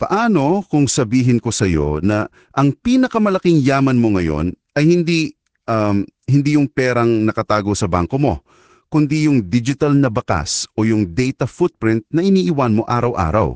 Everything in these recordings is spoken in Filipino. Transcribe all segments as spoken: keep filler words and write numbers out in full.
Paano kung sabihin ko sa'yo na ang pinakamalaking yaman mo ngayon ay hindi, um, hindi yung perang nakatago sa bangko mo, kundi yung digital na bakas o yung data footprint na iniiwan mo araw-araw.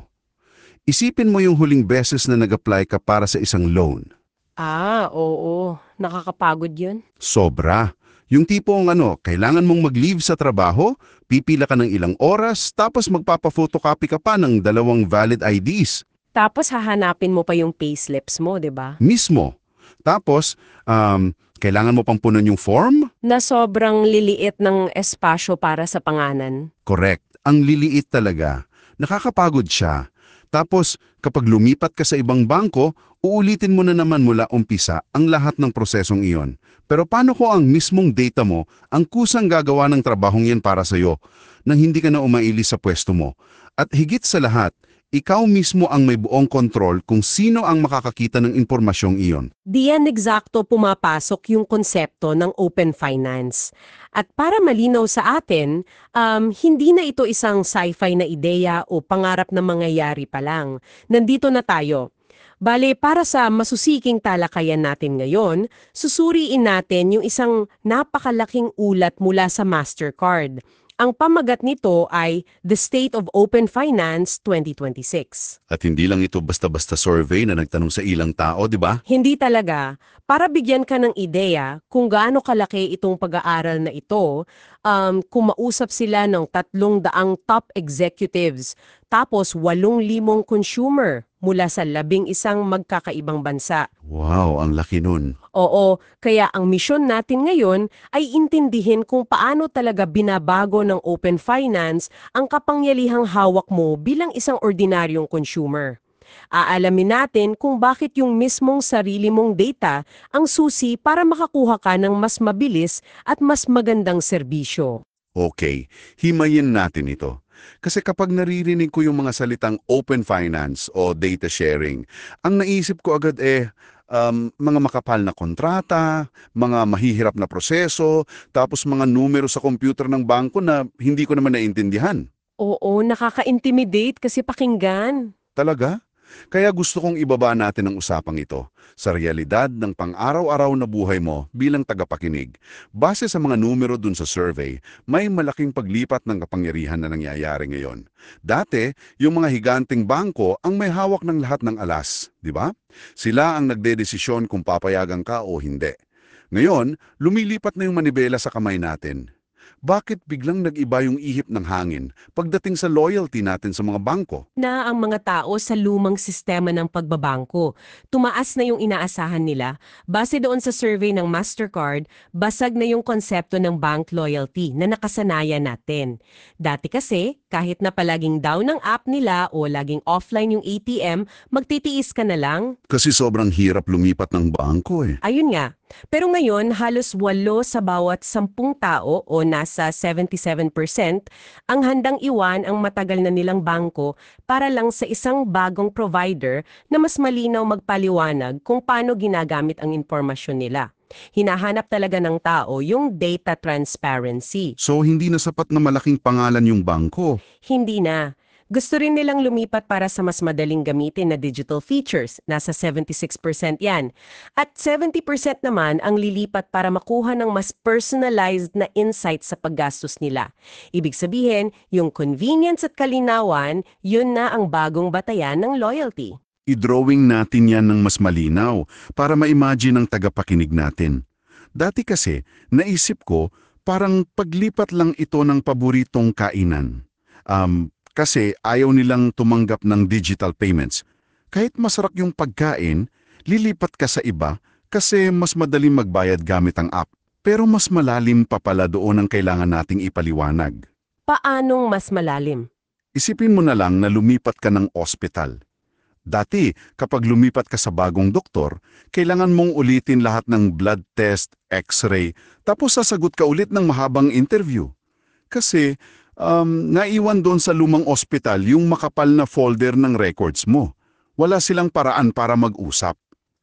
Isipin mo yung huling beses na nag-apply ka para sa isang loan. Ah, oo. Nakakapagod yun. Sobra. Yung tipong ano, kailangan mong mag-leave sa trabaho, pipila ka ng ilang oras, tapos magpapa-photocopy ka pa ng dalawang valid I Ds. Tapos hahanapin mo pa yung payslips mo, 'di ba? Mismo. Tapos, um, kailangan mo pang punan yung form? Na sobrang liliit ng espasyo para sa panganan. Correct. Ang liliit talaga. Nakakapagod siya. Tapos, kapag lumipat ka sa ibang bangko, uulitin mo na naman mula umpisa ang lahat ng prosesong iyon. Pero paano ko ang mismong data mo ang kusang gagawa ng trabahong yan para sa'yo nang hindi ka na umaili sa pwesto mo? At higit sa lahat, ikaw mismo ang may buong kontrol kung sino ang makakakita ng impormasyong iyon. Diyan eksakto pumapasok yung konsepto ng open finance. At para malinaw sa atin, um, hindi na ito isang sci-fi na ideya o pangarap na mangyayari pa lang. Nandito na tayo. Bale, para sa masusiking talakayan natin ngayon, susuriin natin yung isang napakalaking ulat mula sa Mastercard. Ang pamagat nito ay The State of Open Finance twenty twenty-six. At hindi lang ito basta-basta survey na nagtanong sa ilang tao, di ba? Hindi talaga. Para bigyan ka ng ideya kung gaano kalaki itong pag-aaral na ito, um, kumausap sila ng tatlong daang top executives, tapos walong limong consumer mula sa labing isang magkakaibang bansa. Wow, ang laki nun. Oo, kaya ang misyon natin ngayon ay intindihin kung paano talaga binabago ng open finance ang kapangyarihang hawak mo bilang isang ordinaryong consumer. Aalamin natin kung bakit yung mismong sarili mong data ang susi para makakuha ka ng mas mabilis at mas magandang serbisyo. Okay, himayin natin ito. Kasi kapag naririnig ko yung mga salitang open finance o data sharing, ang naisip ko agad eh, um, mga makapal na kontrata, mga mahihirap na proseso, tapos mga numero sa computer ng bangko na hindi ko naman naintindihan. Oo, nakaka-intimidate kasi pakinggan. Talaga? Kaya gusto kong ibaba natin ang usapang ito sa realidad ng pang-araw-araw na buhay mo bilang tagapakinig. Base sa mga numero dun sa survey, may malaking paglipat ng kapangyarihan na nangyayari ngayon. Dati, yung mga higanting bangko ang may hawak ng lahat ng alas, di ba? Sila ang nagdedesisyon kung papayagan ka o hindi. Ngayon, lumilipat na yung manibela sa kamay natin. Bakit biglang nag-iba yung ihip ng hangin pagdating sa loyalty natin sa mga bangko? Na ang mga tao sa lumang sistema ng pagbabangko. Tumaas na yung inaasahan nila. Base doon sa survey ng Mastercard, basag na yung konsepto ng bank loyalty na nakasanayan natin. Dati kasi, kahit na palaging down ang app nila o laging offline yung A T M, magtitiis ka na lang. Kasi sobrang hirap lumipat ng bangko eh. Ayun nga. Pero ngayon, halos walo sa bawat sampung tao o nasa seventy-seven percent ang handang iwan ang matagal na nilang bangko para lang sa isang bagong provider na mas malinaw magpaliwanag kung paano ginagamit ang impormasyon nila. Hinahanap talaga ng tao yung data transparency. So hindi na sapat na malaking pangalan yung bangko. Hindi na. Gusto rin nilang lumipat para sa mas madaling gamitin na digital features. Nasa seventy-six percent yan. At seventy percent naman ang lilipat para makuha ng mas personalized na insights sa paggastos nila. Ibig sabihin, yung convenience at kalinawan, yun na ang bagong batayan ng loyalty. I-drawing natin yan ng mas malinaw para ma-imagine ang tagapakinig natin. Dati kasi, naisip ko, parang paglipat lang ito ng paboritong kainan. Um, kasi ayaw nilang tumanggap ng digital payments. Kahit masarap yung pagkain, lilipat ka sa iba kasi mas madaling magbayad gamit ang app. Pero mas malalim pa pala doon ang kailangan nating ipaliwanag. Paanong mas malalim? Isipin mo na lang na lumipat ka ng ospital. Dati, kapag lumipat ka sa bagong doktor, kailangan mong ulitin lahat ng blood test, x-ray, tapos sasagot ka ulit ng mahabang interview. Kasi, um, naiwan doon sa lumang ospital yung makapal na folder ng records mo. Wala silang paraan para mag-usap.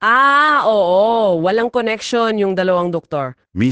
Ah, oo. Walang connection yung dalawang doktor.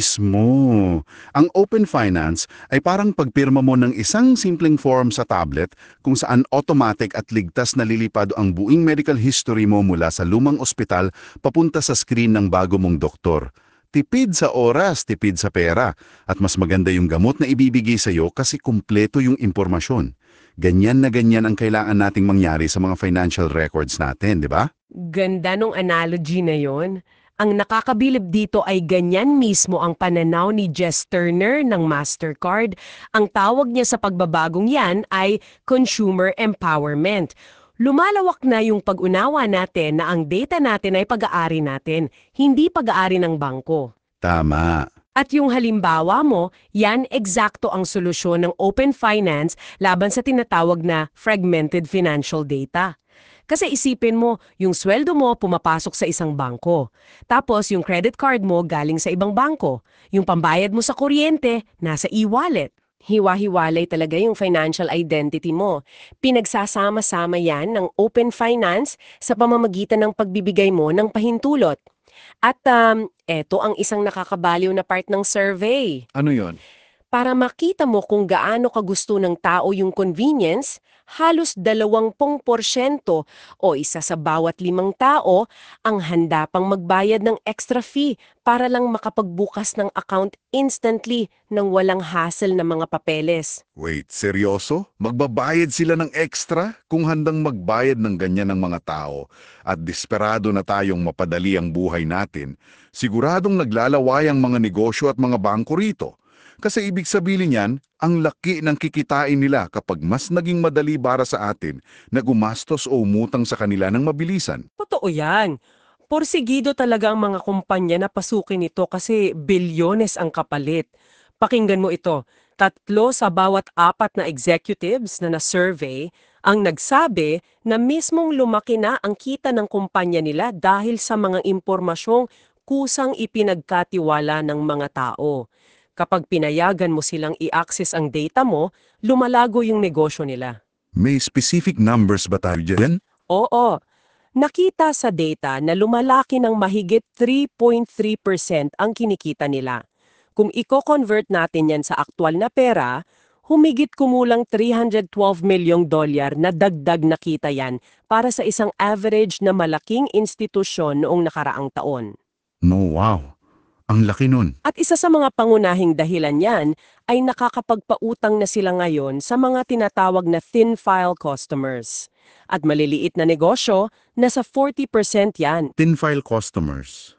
Mismo. Ang Open Finance ay parang pagpirma mo ng isang simpleng form sa tablet kung saan automatic at ligtas na lilipad ang buing medical history mo mula sa lumang ospital papunta sa screen ng bago mong doktor. Tipid sa oras, tipid sa pera, at mas maganda yung gamot na ibibigay sa iyo kasi kumpleto yung impormasyon. Ganyan na ganyan ang kailangan nating mangyari sa mga financial records natin, di ba? Ganda nung analogy na yon. Ang nakakabilib dito ay ganyan mismo ang pananaw ni Jess Turner ng Mastercard. Ang tawag niya sa pagbabagong yan ay consumer empowerment. Lumalawak na yung pag-unawa natin na ang data natin ay pag-aari natin, hindi pag-aari ng bangko. Tama. At yung halimbawa mo, yan eksakto ang solusyon ng Open Finance laban sa tinatawag na fragmented financial data. Kasi isipin mo, yung sweldo mo pumapasok sa isang bangko. Tapos yung credit card mo galing sa ibang bangko. Yung pambayad mo sa kuryente, nasa e-wallet. Hiwa-hiwalay talaga yung financial identity mo. Pinagsasama-sama yan ng Open Finance sa pamamagitan ng pagbibigay mo ng pahintulot. At um, eto ang isang nakakabaliw na part ng survey. Ano yon? Para makita mo kung gaano kagusto ng tao yung convenience, halos dalawampung porsyento o isa sa bawat limang tao ang handa pang magbayad ng extra fee para lang makapagbukas ng account instantly nang walang hassle na mga papeles. Wait, seryoso? Magbabayad sila ng extra kung handang magbayad ng ganyan ng mga tao at desperado na tayong mapadali ang buhay natin, siguradong naglalaway ang mga negosyo at mga bangko rito. Kasi ibig sabihin niyan, ang laki ng kikitain nila kapag mas naging madali para sa atin na gumastos o umutang sa kanila ng mabilisan. Totoo yan. Porsigido talaga ang mga kumpanya na pasukin ito kasi bilyones ang kapalit. Pakinggan mo ito. Tatlo sa bawat apat na executives na na-survey ang nagsabi na mismong lumaki na ang kita ng kumpanya nila dahil sa mga impormasyong kusang ipinagkatiwala ng mga tao. Kapag pinayagan mo silang i-access ang data mo, lumalago yung negosyo nila. May specific numbers ba tayo dyan? Oo. Nakita sa data na lumalaki ng mahigit three point three percent ang kinikita nila. Kung i-convert natin yan sa aktual na pera, humigit kumulang three hundred twelve milyong dolyar na dagdag na kita yan para sa isang average na malaking institusyon noong nakaraang taon. No, wow. Ang laki nun. At isa sa mga pangunahing dahilan yan ay nakakapagpautang na sila ngayon sa mga tinatawag na thin file customers. At maliliit na negosyo, nasa forty percent yan. Tin file customers.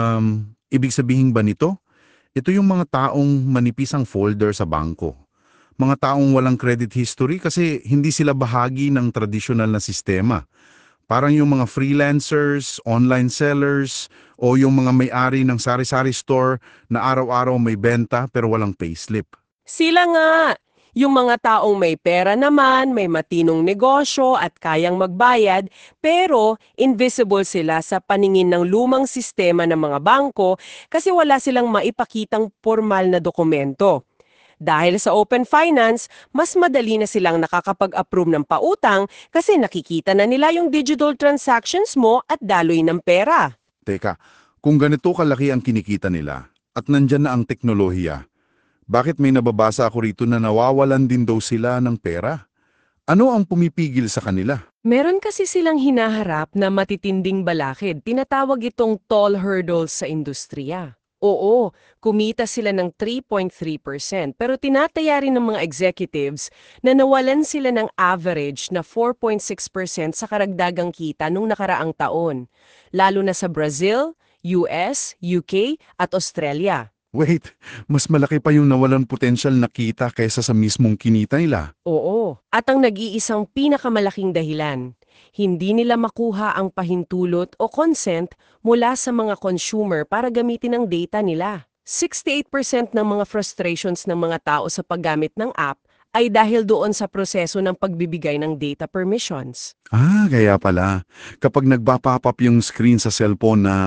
Um, ibig sabihin ba nito? Ito yung mga taong manipis ang folder sa bangko. Mga taong walang credit history kasi hindi sila bahagi ng tradisyonal na sistema. Parang yung mga freelancers, online sellers, o yung mga may-ari ng sari-sari store na araw-araw may benta pero walang payslip. Sila nga! Yung mga taong may pera naman, may matinong negosyo at kayang magbayad, pero invisible sila sa paningin ng lumang sistema ng mga bangko kasi wala silang maipakitang formal na dokumento. Dahil sa Open Finance, mas madali na silang nakakapag-approve ng pautang kasi nakikita na nila yung digital transactions mo at daloy ng pera. Teka, kung ganito kalaki ang kinikita nila at nandyan na ang teknolohiya, bakit may nababasa ako rito na nawawalan din daw sila ng pera? Ano ang pumipigil sa kanila? Meron kasi silang hinaharap na matitinding balakid. Tinatawag itong tall hurdles sa industriya. Oo, kumita sila ng three point three percent pero tinataya rin ng mga executives na nawalan sila ng average na four point six percent sa karagdagang kita nung nakaraang taon, lalo na sa Brazil, U S, U K at Australia. Wait, mas malaki pa yung nawalan potensyal na kita kaysa sa mismong kinita nila. Oo, at ang nag-iisang pinakamalaking dahilan, hindi nila makuha ang pahintulot o consent mula sa mga consumer para gamitin ang data nila. sixty-eight percent ng mga frustrations ng mga tao sa paggamit ng app ay dahil doon sa proseso ng pagbibigay ng data permissions. Ah, kaya pala. Kapag nagpa-pop up yung screen sa cellphone na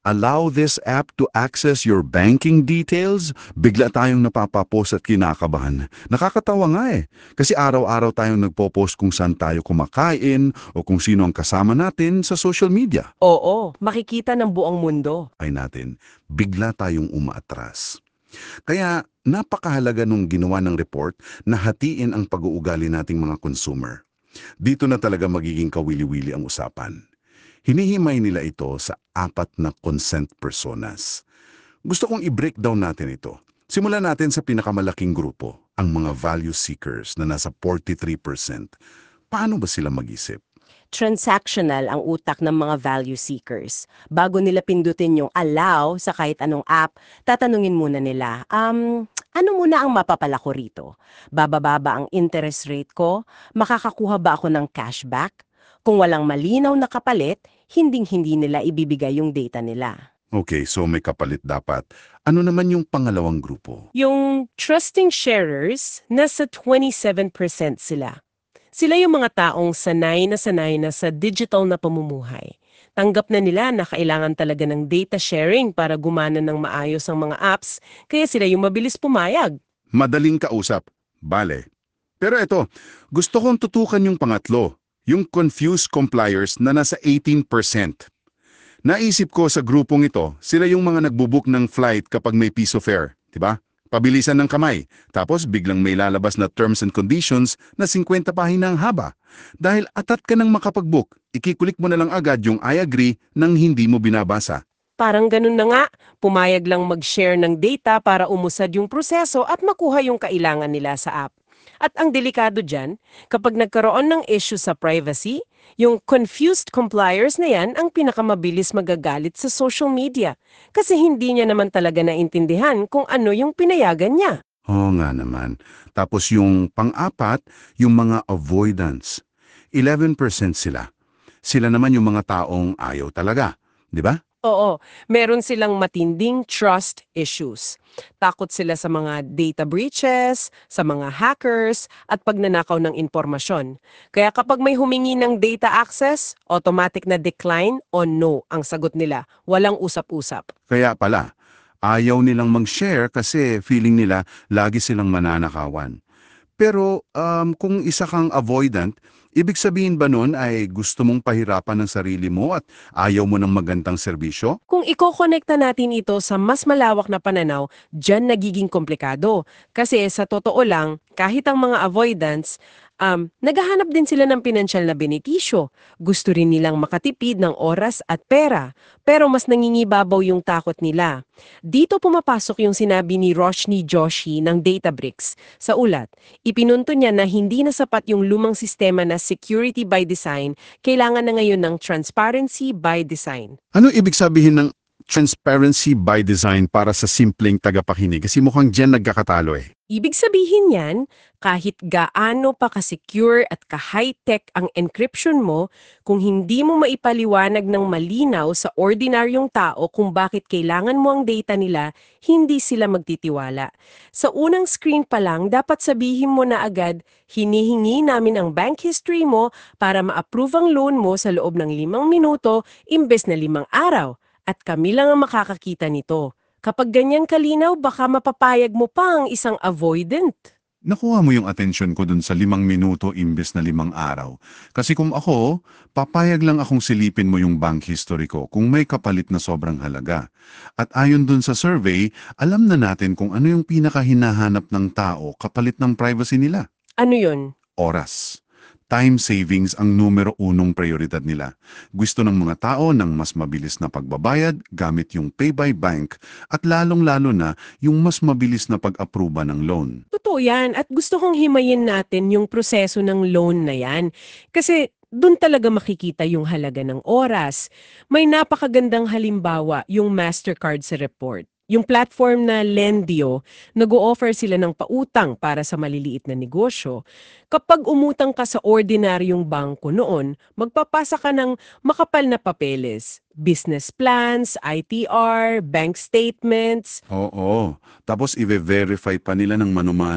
Allow this app to access your banking details, bigla tayong napapapost at kinakabahan. Nakakatawa nga eh, kasi araw-araw tayong nagpo-post kung saan tayo kumakain o kung sino ang kasama natin sa social media. Oo, makikita ng buong mundo. Ay natin, bigla tayong umaatras. Kaya napakahalaga nung ginawa ng report na hatiin ang pag-uugali nating mga consumer. Dito na talaga magiging kawili-wili ang usapan. Hinihimay nila ito sa apat na consent personas. Gusto kong i-breakdown natin ito. Simulan natin sa pinakamalaking grupo, ang mga value seekers na nasa forty-three percent. Paano ba sila mag-isip? Transactional ang utak ng mga value seekers. Bago nila pindutin yung allow sa kahit anong app, tatanungin muna nila, um, ano muna ang mapapala ko rito? Bababa ba ang interest rate ko? Makakakuha ba ako ng cashback? Kung walang malinaw na kapalit, hinding-hindi nila ibibigay yung data nila. Okay, so may kapalit dapat. Ano naman yung pangalawang grupo? Yung trusting sharers, nasa twenty-seven percent sila. Sila yung mga taong sanay na sanay na sa digital na pamumuhay. Tanggap na nila na kailangan talaga ng data sharing para gumana ng maayos ang mga apps, kaya sila yung mabilis pumayag. Madaling kausap. Bale. Pero ito, gusto kong tutukan yung pangatlo, yung confused compliers na nasa eighteen percent. Naisip ko sa grupong ito, sila yung mga nagbubook ng flight kapag may piso fare, di ba? Pabilisan ng kamay, tapos biglang may lalabas na terms and conditions na fifty pahina ang haba. Dahil atat ka nang makapag-book, ikikulik mo na lang agad yung I agree nang hindi mo binabasa. Parang ganun na nga, pumayag lang mag-share ng data para umusad yung proseso at makuha yung kailangan nila sa app. At ang delikado dyan, kapag nagkaroon ng issue sa privacy, yung confused compliers na yan ang pinakamabilis magagalit sa social media kasi hindi niya naman talaga naintindihan kung ano yung pinayagan niya. Oo nga naman. Tapos yung pang-apat, yung mga avoidance. eleven percent sila. Sila naman yung mga taong ayaw talaga, di ba? Oo, meron silang matinding trust issues. Takot sila sa mga data breaches, sa mga hackers, at pagnanakaw ng impormasyon. Kaya kapag may humingi ng data access, automatic na decline o no ang sagot nila. Walang usap-usap. Kaya pala, ayaw nilang mag-share kasi feeling nila lagi silang mananakawan. Pero um, kung isa kang avoidant, ibig sabihin ba nun ay gusto mong pahirapan ng sarili mo at ayaw mo ng magandang serbisyo? Kung iko-connecta natin ito sa mas malawak na pananaw, dyan nagiging komplikado. Kasi sa totoo lang, kahit ang mga avoidants, um, naghahanap din sila ng pinansyal na benepisyo. Gusto rin nilang makatipid ng oras at pera. Pero mas nangingibabaw yung takot nila. Dito pumapasok yung sinabi ni Roshni Joshi ng Databricks. Sa ulat, ipinunto niya na hindi na sapat yung lumang sistema na security by design, kailangan na ngayon ng transparency by design. Ano ibig sabihin ng transparency by design para sa simpleng tagapakinig? Kasi mukhang dyan nagkakatalo eh. Ibig sabihin yan, kahit gaano pa ka-secure at ka-high-tech ang encryption mo, kung hindi mo maipaliwanag ng malinaw sa ordinaryong tao kung bakit kailangan mo ang data nila, hindi sila magtitiwala. Sa unang screen pa lang, dapat sabihin mo na agad, hinihingi namin ang bank history mo para ma-approve ang loan mo sa loob ng limang minuto imbes na limang araw. At kami lang ang makakakita nito. Kapag ganyan kalinaw, baka mapapayag mo pa ang isang avoidant. Nakuha mo yung atensyon ko dun sa limang minuto imbes na limang araw. Kasi kung ako, papayag lang akong silipin mo yung bank history ko kung may kapalit na sobrang halaga. At ayon dun sa survey, alam na natin kung ano yung pinakahinahanap ng tao kapalit ng privacy nila. Ano yun? Oras. Time savings ang numero unong prioridad nila. Gusto ng mga tao ng mas mabilis na pagbabayad gamit yung pay by bank at lalong-lalo na yung mas mabilis na pag-aproba ng loan. Totoo yan at gusto kong himayin natin yung proseso ng loan na yan. Kasi doon talaga makikita yung halaga ng oras. May napakagandang halimbawa yung Mastercard sa report. Yung platform na Lendio, nag-o-offer sila ng pautang para sa maliliit na negosyo. Kapag umutang ka sa ordinaryong bangko noon, magpapasa ka ng makapal na papeles, business plans, I T R, bank statements. Oo, tapos i-verify pa nila ng mano-mano.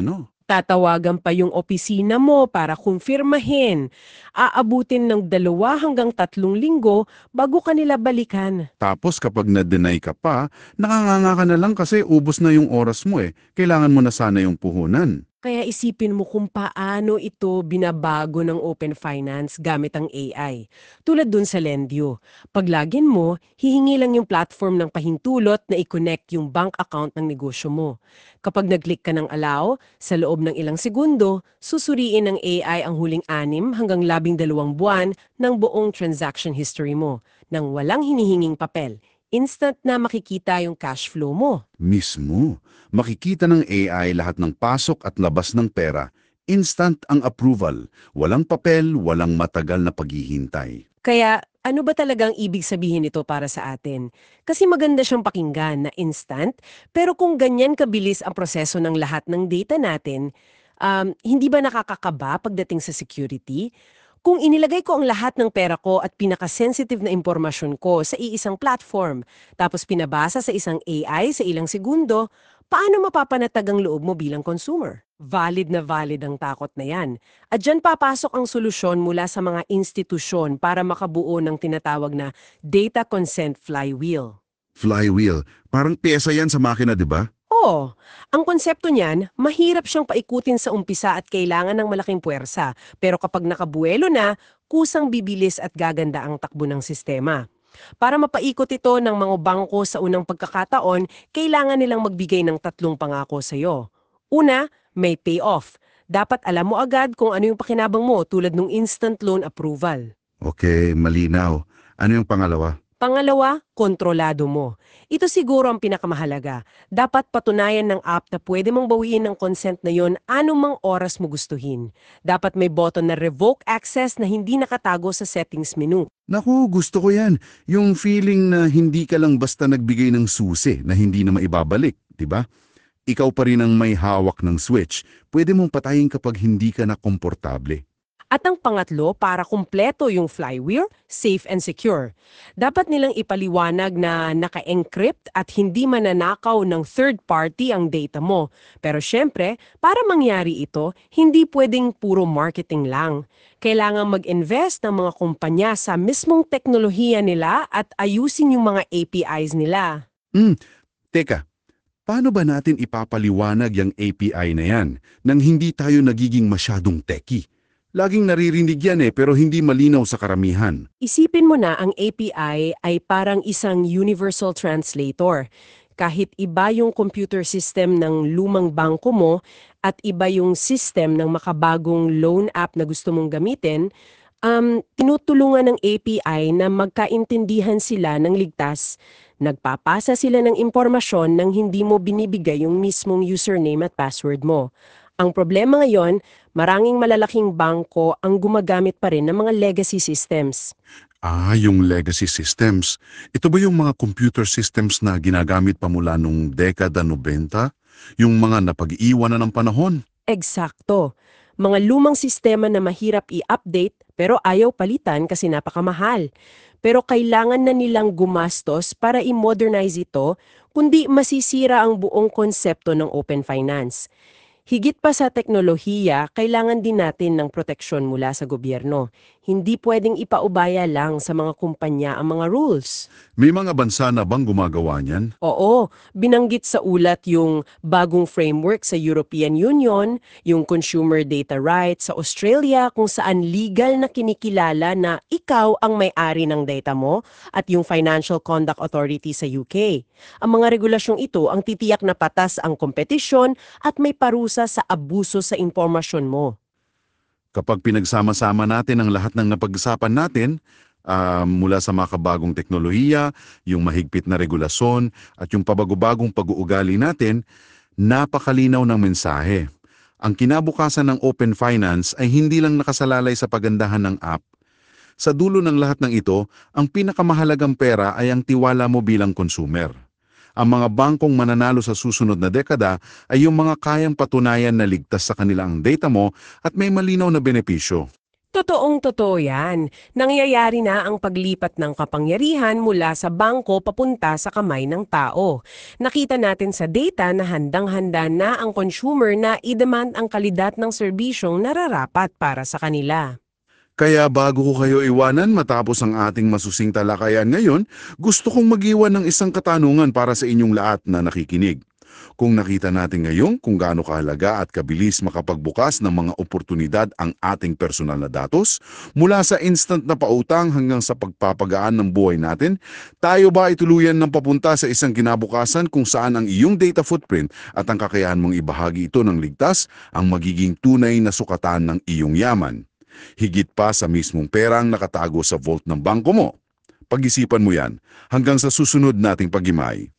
Tatawagan pa yung opisina mo para kumpirmahin. Aabutin ng dalawa hanggang tatlong linggo bago kanila balikan. Tapos kapag na-deny ka pa, nakanganga ka na lang kasi ubos na yung oras mo eh. Kailangan mo na sana yung puhunan. Kaya isipin mo kung paano ito binabago ng Open Finance gamit ang A I. Tulad dun sa Lendio. Pag login mo, hihingi lang yung platform ng pahintulot na i-connect yung bank account ng negosyo mo. Kapag nag-click ka ng allow, sa loob ng ilang segundo, susuriin ng A I ang huling anim hanggang labing dalawang buwan ng buong transaction history mo nang walang hinihinging papel. Instant na makikita yung cash flow mo. Mismo, makikita ng A I lahat ng pasok at labas ng pera. Instant ang approval. Walang papel, walang matagal na paghihintay. Kaya ano ba talagang ibig sabihin nito para sa atin? Kasi maganda siyang pakinggan na instant, pero kung ganyan kabilis ang proseso ng lahat ng data natin, um, hindi ba nakakakaba pagdating sa security? Kung inilagay ko ang lahat ng pera ko at pinaka-sensitive na impormasyon ko sa iisang platform, tapos pinabasa sa isang A I sa ilang segundo, paano mapapanatag ang loob mo bilang consumer? Valid na valid ang takot na yan. At dyan papasok ang solusyon mula sa mga institusyon para makabuo ng tinatawag na data consent flywheel. Flywheel, parang pyesa yan sa makina, di ba? Oo, ang konsepto niyan, mahirap siyang paikutin sa umpisa at kailangan ng malaking puwersa. Pero kapag nakabuelo na, kusang bibilis at gaganda ang takbo ng sistema. Para mapaikot ito ng mga bangko sa unang pagkakataon, kailangan nilang magbigay ng tatlong pangako sa iyo. Una, may payoff. Dapat alam mo agad kung ano yung pakinabang mo tulad ng instant loan approval. Okay, malinaw. Ano yung pangalawa? Pangalawa, kontrolado mo. Ito siguro ang pinakamahalaga. Dapat patunayan ng app na pwede mong bawiin ng consent na yon anumang oras mo gustuhin. Dapat may button na revoke access na hindi nakatago sa settings menu. Naku, gusto ko yan. Yung feeling na hindi ka lang basta nagbigay ng susi na hindi na maibabalik, di ba? Ikaw pa rin ang may hawak ng switch. Pwede mong patayin kapag hindi ka na komportable. At ang pangatlo, para kumpleto yung flywheel, safe and secure. Dapat nilang ipaliwanag na naka-encrypt at hindi mananakaw ng third party ang data mo. Pero syempre, para mangyari ito, hindi pwedeng puro marketing lang. Kailangan mag-invest ng mga kumpanya sa mismong teknolohiya nila at ayusin yung mga A P Is nila. Hmm, teka. Paano ba natin ipapaliwanag yung A P I na yan nang hindi tayo nagiging masyadong techie? Laging naririnig yan eh, pero hindi malinaw sa karamihan. Isipin mo na ang A P I ay parang isang universal translator. Kahit iba yung computer system ng lumang bangko mo at iba yung system ng makabagong loan app na gusto mong gamitin, um, tinutulungan ng A P I na magkaintindihan sila ng ligtas. Nagpapasa sila ng impormasyon nang hindi mo binibigay yung mismong username at password mo. Ang problema ngayon, maraming malalaking bangko ang gumagamit pa rin ng mga legacy systems. Ah, yung legacy systems. Ito ba yung mga computer systems na ginagamit pa mula nung dekada nobenta? Yung mga napag-iwan na ng panahon? Eksakto. Mga lumang sistema na mahirap i-update pero ayaw palitan kasi napakamahal. Pero kailangan na nilang gumastos para i-modernize ito, kundi masisira ang buong konsepto ng open finance. Higit pa sa teknolohiya, kailangan din natin ng proteksyon mula sa gobyerno. Hindi pwedeng ipaubaya lang sa mga kumpanya ang mga rules. May mga bansa na bang gumagawa niyan? Oo, binanggit sa ulat yung bagong framework sa European Union, yung consumer data rights sa Australia kung saan legal na kinikilala na ikaw ang may-ari ng data mo at yung Financial Conduct Authority sa U K. Ang mga regulasyong ito ang titiyak na patas ang kompetisyon at may parusa sa abuso sa impormasyon mo. Kapag pinagsama-sama natin ang lahat ng napag-usapan natin, ah, mula sa makabagong teknolohiya, yung mahigpit na regulasyon, at yung pabago-bagong pag-uugali natin, napakalinaw ng mensahe. Ang kinabukasan ng open finance ay hindi lang nakasalalay sa pagandahan ng app. Sa dulo ng lahat ng ito, ang pinakamahalagang pera ay ang tiwala mo bilang consumer. Ang mga bangkong mananalo sa susunod na dekada ay yung mga kayang patunayan na ligtas sa kanilang data mo at may malinaw na benepisyo. Totoong totoo yan. Nangyayari na ang paglipat ng kapangyarihan mula sa bangko papunta sa kamay ng tao. Nakita natin sa data na handang-handa na ang consumer na i-demand ang kalidad ng serbisyong nararapat para sa kanila. Kaya bago ko kayo iwanan matapos ang ating masusing talakayan ngayon, gusto kong mag-iwan ng isang katanungan para sa inyong lahat na nakikinig. Kung nakita natin ngayon kung gaano kahalaga at kabilis makapagbukas ng mga oportunidad ang ating personal na datos, mula sa instant na pautang hanggang sa pagpapagaan ng buhay natin, tayo ba ay tuluyan ng papunta sa isang kinabukasan kung saan ang iyong data footprint at ang kakayahan mong ibahagi ito ng ligtas ang magiging tunay na sukatan ng iyong yaman? Higit pa sa mismong perang nakatago sa vault ng bangko mo. Pag-isipan mo yan hanggang sa susunod nating pagimay.